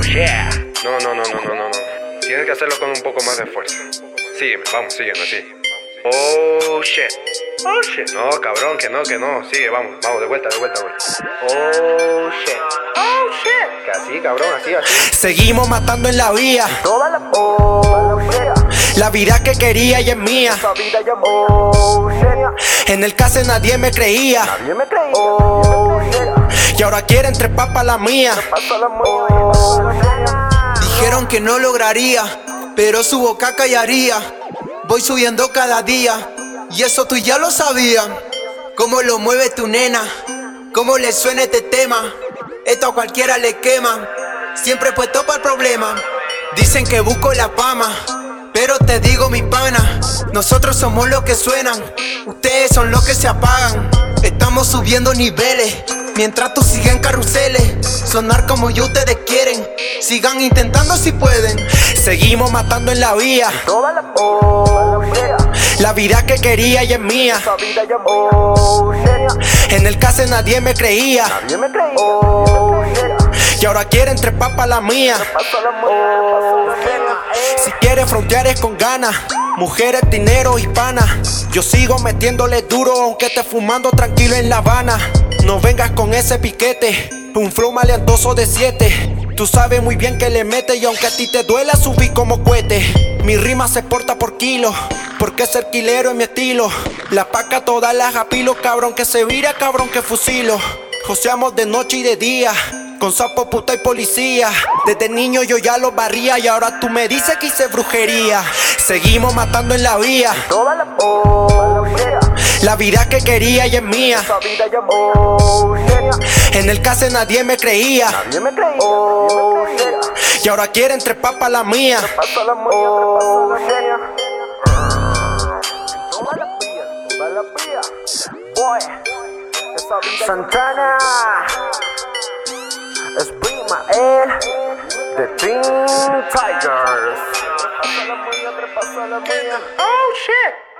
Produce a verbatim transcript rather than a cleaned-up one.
yeah. No, no, no, no, no, no, no. Tienes que hacerlo con un poco más de fuerza. Sígueme, vamos, sígueme, así. Oh shit. Oh shit. No, cabrón, que no, que no. Sigue, vamos, vamos, de vuelta, de vuelta, de vuelta. Oh shit. Oh shit. Que así, cabrón, así, así. Seguimos matando en la vía. Toda la. Oh yeah. La vida que quería y es mía. Esa vida ya. Oh shit. En el caso nadie me creía. Nadie me creía. Oh yeah. Y ahora quieren trepar pa' la mía. Pasa la mía. Oh yeah. Dijeron que no lograría, pero su boca callaría. Voy subiendo cada día, y eso tú ya lo sabías. Cómo lo mueve tu nena, cómo le suena este tema. Esto a cualquiera le quema, siempre puesto para el problema. Dicen que busco la fama, pero te digo mi pana, nosotros somos los que suenan, ustedes son los que se apagan. Estamos subiendo niveles, mientras tú sigues en carruseles. Sonar como yo ustedes quieren, sigan intentando si pueden. Seguimos matando en la vía. Toda la. Oh yeah. La vida que quería y es mía. Esa vida ya. Oh yeah. En el caso nadie me creía. Nadie me creía. Oh yeah. Y ahora quieren trepar pa' la mía. Pasa la mía. Oh yeah. Si quieres frontear es con ganas. Mujeres, dinero, hispana. Yo sigo metiéndole duro aunque esté fumando tranquilo en La Habana. No vengas con ese piquete, un flow maleantoso de siete. Tú sabes muy bien que le mete y aunque a ti te duela subí como cohete. Mi rima se porta por kilo, porque ser quilero es mi estilo. La paca todas las apilo, cabrón que se vira, cabrón que fusilo. Joseamos de noche y de día, con sapo, puta y policía. Desde niño yo ya lo barría y ahora tú me dices que hice brujería. Seguimos matando en la vía. Toda la. Oh yeah. La vida que quería y es mía. Esa vida ya. Oh yeah. En el caso nadie me creía. Nadie me creía. Oh yeah. Y ahora quieren trepar pa' la mía. Pasa la mía. Oh yeah. Toda la vía, toda la vía. Boy. Esa vida. Santana. Es prima, eh. The Teen Tigers. Pasa la mía, pasa la mía. Oh shit.